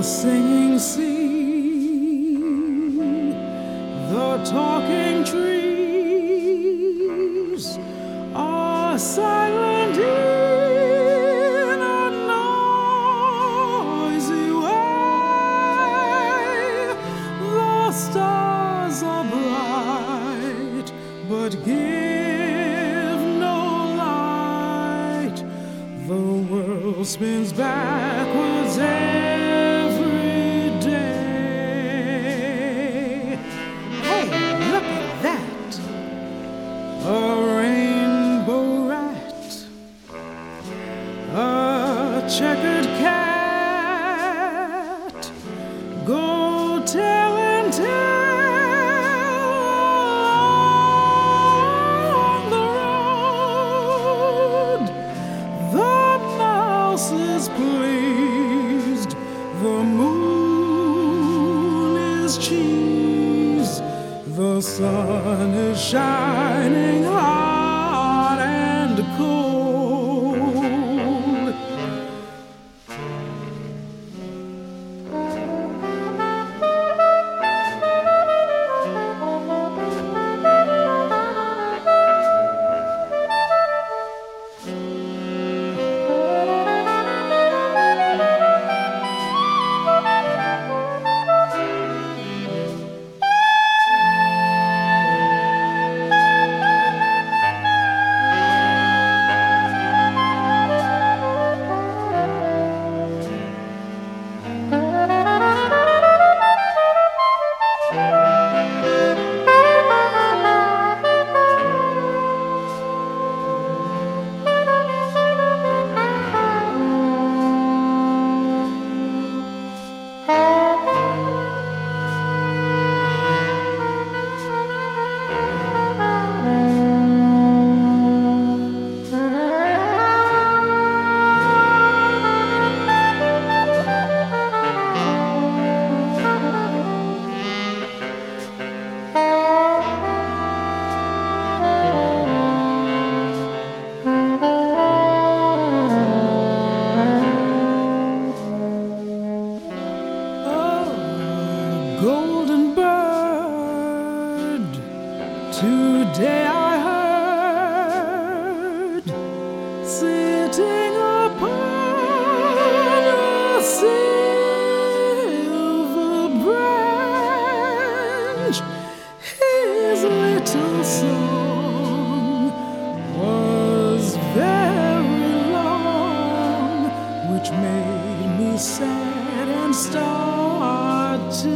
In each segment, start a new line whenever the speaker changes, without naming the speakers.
singing sea, the talking trees are silent in a noisy way. The stars are bright, but give no light. The world spins backwards every day. Hey, look at that! A rainbow rat, a checkered cat. Go tell and tell along the road. The mouse is pleased, the moon is cheese, the sun is shining hot and cold. Golden bird, today I heard, sitting upon a silver branch. His little song was very long, which made me sad and start to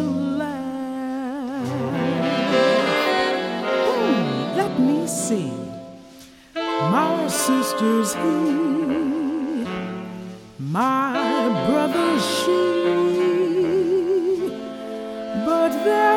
let me see. My sister's he, my brother's she, but there